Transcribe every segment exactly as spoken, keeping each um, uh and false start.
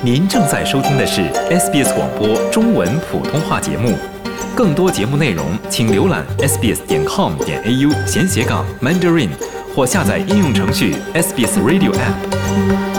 您正在收听的是 S B S 广播中文普通话节目，更多节目内容请浏览 s b s 点 com 点 a u 闲斜杠 Mandarin 或下载应用程序 S B S Radio App。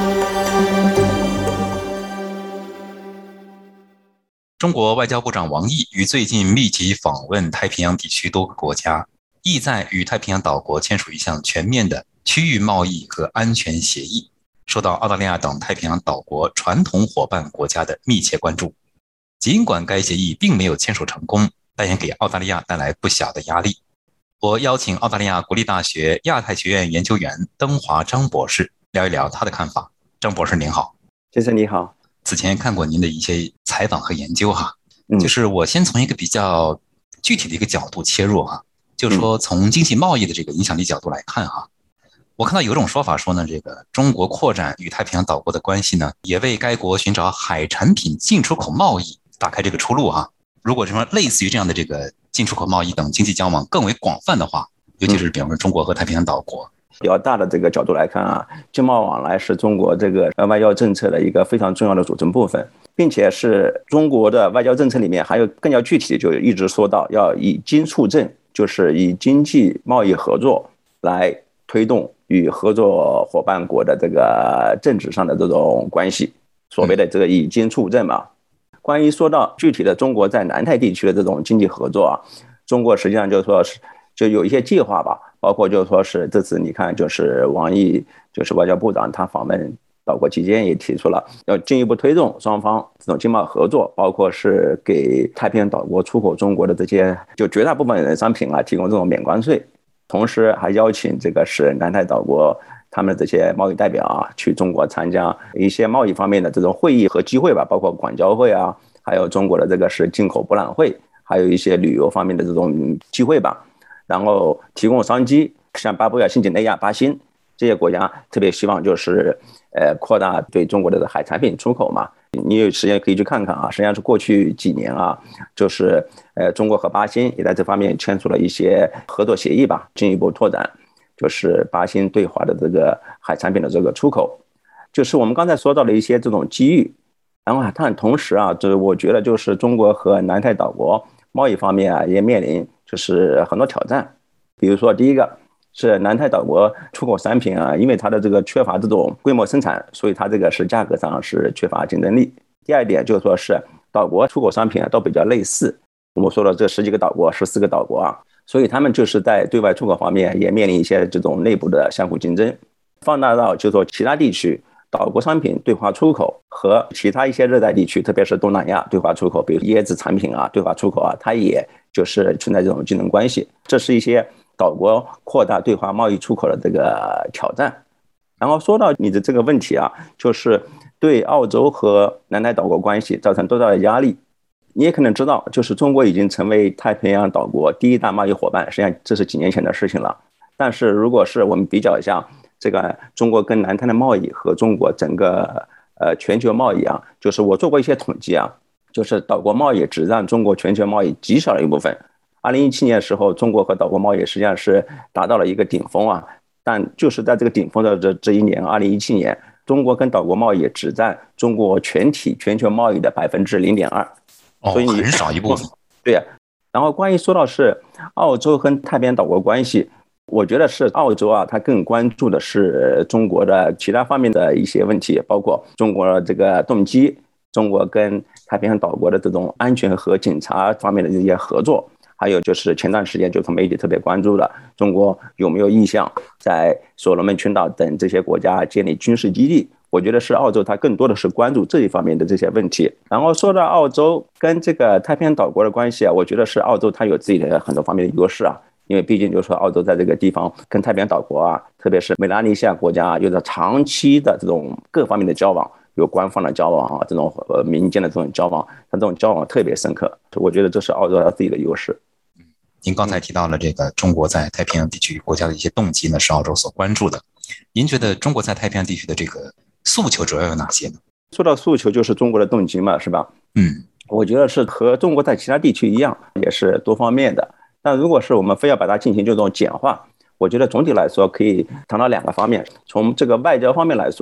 中国外交部长王毅于最近密集访问太平洋地区多个国家，意在与太平洋岛国签署一项全面的区域贸易和安全协议，受到澳大利亚等太平洋岛国传统伙伴国家的密切关注。尽管该协议并没有签署成功，但也给澳大利亚带来不小的压力。我邀请澳大利亚国立大学亚太学院研究员登华张博士聊一聊他的看法。张博士您好。 先生你好。 此前看过您的一些采访和研究哈，就是我先从一个比较具体的一个角度切入哈，就是说从经济贸易的这个影响力角度来看哈，我看到有一种说法说呢，这个中国扩展与太平洋岛国的关系呢，也为该国寻找海产品进出口贸易打开这个出路哈。如果什么类似于这样的这个进出口贸易等经济交往更为广泛的话，尤其是比方说中国和太平洋岛国。 比较大的这个角度来看啊，经贸往来是中国这个外交政策的一个非常重要的组成部分，并且是中国的外交政策里面还有更加具体的，就一直说到要以经促政，就是以经济贸易合作来推动与合作伙伴国的这个政治上的这种关系，所谓的这个以经促政嘛。关于说到具体的中国在南太地区的这种经济合作啊，中国实际上就是说是就有一些计划吧，包括就是说是这次你看就是王毅就是外交部长他访问岛国期间也提出了要进一步推动双方这种经贸合作，包括是给太平洋岛国出口中国的这些就绝大部分商品啊提供这种免关税，同时还邀请这个是南太岛国他们这些贸易代表啊去中国参加一些贸易方面的这种会议和机会吧，包括广交会啊，还有中国的这个是进口博览会，还有一些旅游方面的这种机会吧，然后提供商机。像巴布亚新几内亚、巴新这些国家特别希望就是呃扩大对中国的海产品出口嘛。你有时间可以去看看啊，实际上是过去几年啊，就是呃中国和巴新也在这方面签署了一些合作协议吧，进一步拓展就是巴新对华的这个海产品的这个出口。就是我们刚才说到了一些这种机遇，然后但同时啊，就是我觉得就是中国和南太岛国贸易方面啊也面临就是很多挑战。比如说第一个是南太岛国出口产品啊，因为它的这个缺乏这种规模生产，所以它这个是价格上是缺乏竞争力。第二点就是说是岛国出口商品啊都比较类似，我们说了这十几个岛国十四个岛国啊，所以他们就是在对外出口方面也面临一些这种内部的相互竞争。放大到就是说其他地区岛国商品对华出口和其他一些热带地区，特别是东南亚对华出口，比如椰子产品啊对华出口啊，它也就是存在这种竞争关系，这是一些岛国扩大对华贸易出口的这个挑战。然后说到你的这个问题啊，就是对澳洲和南太岛国关系造成多大的压力。你也可能知道，就是中国已经成为太平洋岛国第一大贸易伙伴，实际上这是几年前的事情了。但是如果是我们比较一下这个中国跟南太的贸易和中国整个呃全球贸易啊，就是我做过一些统计啊，就是岛国贸易只占中国全球贸易极小的一部分。二零一七年的时候，中国和岛国贸易实际上是达到了一个顶峰啊，但就是在这个顶峰的这这一年，二零一七年，中国跟岛国贸易只占中国全体全球贸易的百分之零点二， 所以很少一部分。 对呀、啊。然后关于说到是澳洲跟太平洋岛国关系，我觉得是澳洲啊，它更关注的是中国的其他方面的一些问题，包括中国这个动机，中国跟太平洋岛国的这种安全和警察方面的这些合作。还有就是前段时间就是媒体特别关注的中国有没有意向在所罗门群岛等这些国家建立军事基地，我觉得是澳洲它更多的是关注这一方面的这些问题。然后说到澳洲跟这个太平洋岛国的关系啊，我觉得是澳洲它有自己的很多方面的优势啊，因为毕竟就是说澳洲在这个地方跟太平洋岛国啊，特别是美拉尼西亚国家啊，有着长期的这种各方面的交往，有官方的交往啊，这种呃民间的这种交往，它这种交往特别深刻，我觉得这是澳洲它自己的优势。 您刚才提到了这个中国在太平洋地区国家的一些动机呢，是澳洲所关注的。您觉得中国在太平洋地区的这个诉求主要有哪些呢？ 说到诉求，就是中国的动机嘛，是吧？ 嗯， 我觉得是和中国在其他地区一样，也是多方面的。但如果是我们非要把它进行这种简化，我觉得总体来说可以谈到两个方面。从这个外交方面来说，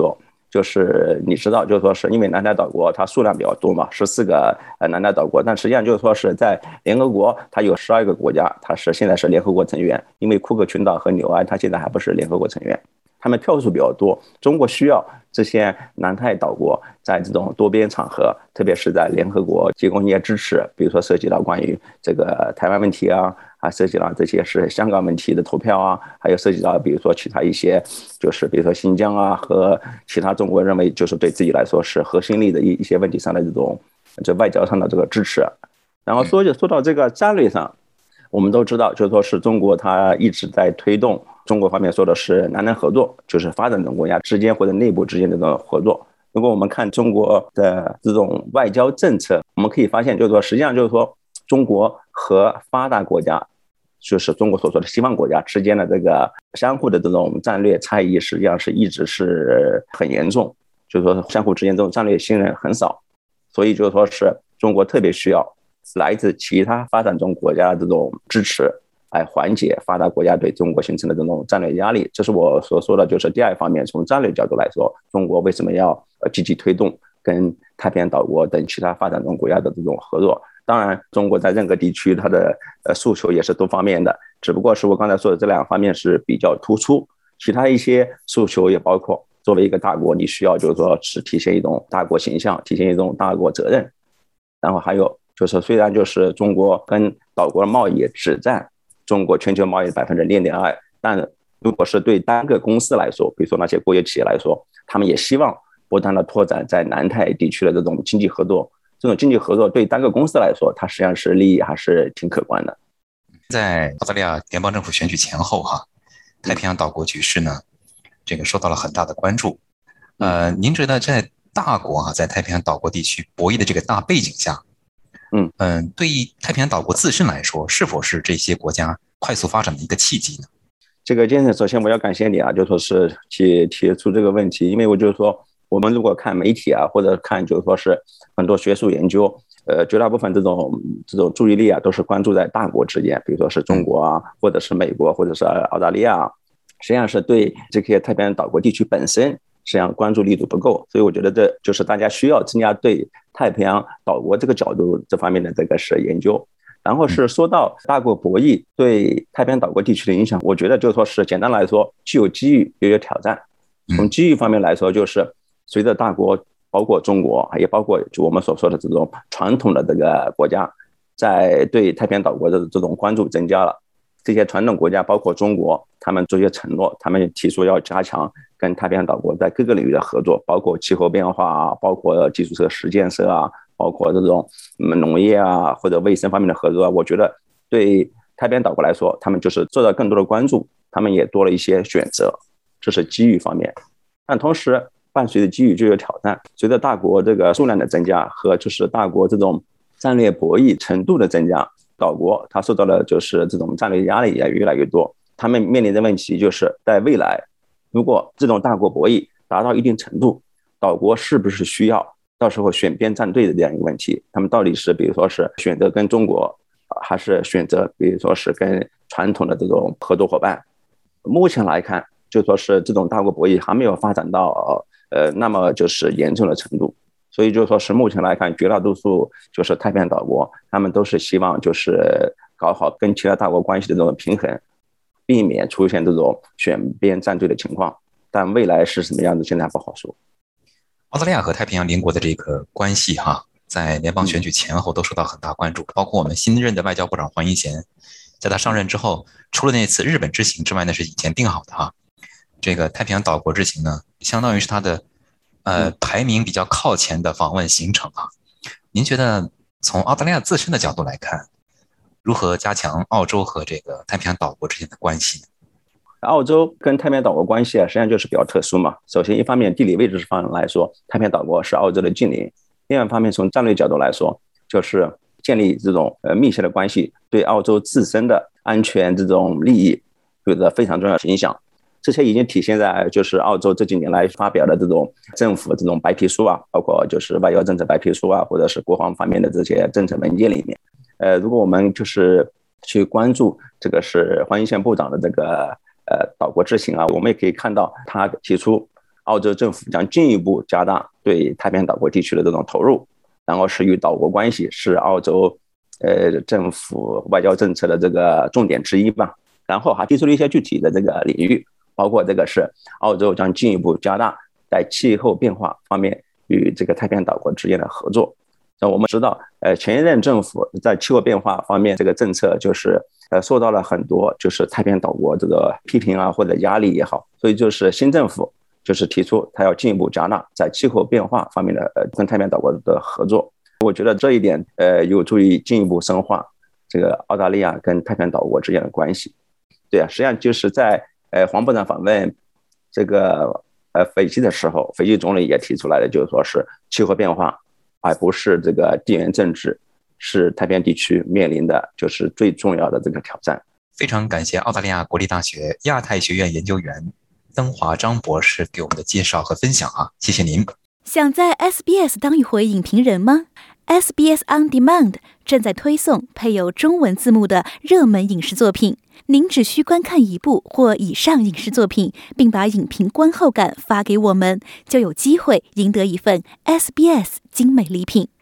就是你知道，就是说是因为南太岛国它数量比较多嘛，十四个呃南太岛国，但实际上就是说是在联合国它有十二个国家，它是现在是联合国成员，因为库克群岛和纽埃它现在还不是联合国成员，他们票数比较多，中国需要这些南太岛国在这种多边场合，特别是在联合国提供一些支持，比如说涉及到关于这个台湾问题啊，还涉及到这些是香港问题的投票啊，还有涉及到比如说其他一些就是比如说新疆啊和其他中国认为就是对自己来说是核心力的一一些问题上的这种这外交上的这个支持。然后说就说到这个战略上，我们都知道就是说是中国它一直在推动，中国方面说的是南南合作，就是发展中国家之间或者内部之间的这种合作。如果我们看中国的这种外交政策，我们可以发现就是说实际上就是说中国和发达国家，就是中国所说的西方国家之间的这个相互的这种战略差异，实际上是一直是很严重，就是说相互之间这种战略信任很少，所以就是说是中国特别需要来自其他发展中国家的这种支持，来缓解发达国家对中国形成的这种战略压力。这是我所说的，就是第二方面，从战略角度来说，中国为什么要积极推动跟太平洋岛国等其他发展中国家的这种合作。当然中国在任何地区它的诉求也是多方面的，只不过是我刚才说的这两方面是比较突出，其他一些诉求也包括作为一个大国，你需要就是说是体现一种大国形象，体现一种大国责任。然后还有就是虽然就是中国跟岛国的贸易只占中国全球贸易的百分之零点二，但如果是对单个公司来说，比如说那些国有企业来说，他们也希望不断的拓展在南太地区的这种经济合作。这种经济合作对单个公司来说，它实际上是利益还是挺可观的。 在澳大利亚联邦政府选举前后哈，太平洋岛国局势呢，这个受到了很大的关注。呃，您觉得在大国啊，在太平洋岛国地区博弈的这个大背景下， 嗯嗯，对于太平洋岛国自身来说，是否是这些国家快速发展的一个契机呢？ 这个先生，首先我要感谢你啊，就说是提提出这个问题，因为我就是说，我们如果看媒体啊，或者看就是说是很多学术研究，呃，绝大部分这种这种注意力啊，都是关注在大国之间，比如说是中国啊，或者是美国，或者是澳大利亚，实际上是对这些太平洋岛国地区本身实际上关注力度不够，所以我觉得这就是大家需要增加对太平洋岛国这个角度这方面的这个是研究。然后是说到大国博弈对太平洋岛国地区的影响，我觉得就是说是简单来说，既有机遇也有挑战。从机遇方面来说，就是随着大国，包括中国，也包括就我们所说的这种传统的这个国家，在对太平洋岛国的这种关注增加了。这些传统国家包括中国，他们做些承诺，他们提出要加强跟太平洋岛国在各个领域的合作，包括气候变化啊，包括基础设施建设啊，包括这种农业啊或者卫生方面的合作啊。我觉得对太平洋岛国来说，他们就是受到更多的关注，他们也多了一些选择，这是机遇方面。但同时伴随着机遇就有挑战，随着大国这个数量的增加和就是大国这种战略博弈程度的增加，岛国它受到了就是这种战略压力也越来越多，他们面临的问题就是在未来，如果这种大国博弈达到一定程度，岛国是不是需要到时候选边站队的这样一个问题，他们到底是比如说是选择跟中国，还是选择比如说是跟传统的这种合作伙伴。目前来看，就说是这种大国博弈还没有发展到呃那么就是严重的程度，所以就说是目前来看，绝大多数就是太平洋岛国，他们都是希望就是搞好跟其他大国关系的这种平衡，避免出现这种选边站队的情况。但未来是什么样子，现在还不好说。 澳大利亚和太平洋邻国的这个关系哈，在联邦选举前后都受到很大关注，包括我们新任的外交部长黄英贤，在他上任之后，除了那次日本之行之外，那是以前定好的哈。这个太平洋岛国之行呢，相当于是他的呃排名比较靠前的访问行程啊。您觉得从澳大利亚自身的角度来看，如何加强澳洲和这个太平洋岛国之间的关系呢？ 澳洲跟太平洋岛国关系啊，实际上就是比较特殊嘛。首先，一方面地理位置上来说，太平洋岛国是澳洲的近邻；另外一方面，从战略角度来说，就是建立这种呃密切的关系，对澳洲自身的安全这种利益有着非常重要的影响。这些已经体现在就是澳洲这几年来发表的这种政府这种白皮书啊，包括就是外交政策白皮书啊，或者是国防方面的这些政策文件里面。呃，如果我们就是去关注这个是黄英贤部长的这个呃岛国之行啊，我们也可以看到他提出澳洲政府将进一步加大对太平洋岛国地区的这种投入，然后是与岛国关系是澳洲呃政府外交政策的这个重点之一吧。然后还提出了一些具体的这个领域，包括这个是澳洲将进一步加大在气候变化方面与这个太平洋岛国之间的合作。那我们知道，呃，前一任政府在气候变化方面这个政策就是呃受到了很多就是太平洋岛国这个批评啊或者压力也好，所以就是新政府就是提出他要进一步加大在气候变化方面的呃跟太平洋岛国的合作。我觉得这一点呃有助于进一步深化这个澳大利亚跟太平洋岛国之间的关系。对啊，实际上就是在呃黄部长访问这个呃斐济的时候，斐济总理也提出来的，就是说是气候变化而不是这个地缘政治，是太平洋地区面临的就是最重要的这个挑战。 非常感谢澳大利亚国立大学亚太学院研究员曾华章博士给我们的介绍和分享啊，谢谢您。 想在 S B S 当一回影评人吗？ S B S On Demand 正在推送配有中文字幕的热门影视作品，您只需观看一部或以上影视作品，并把影评观后感发给我们，就有机会赢得一份 S B S 精美礼品。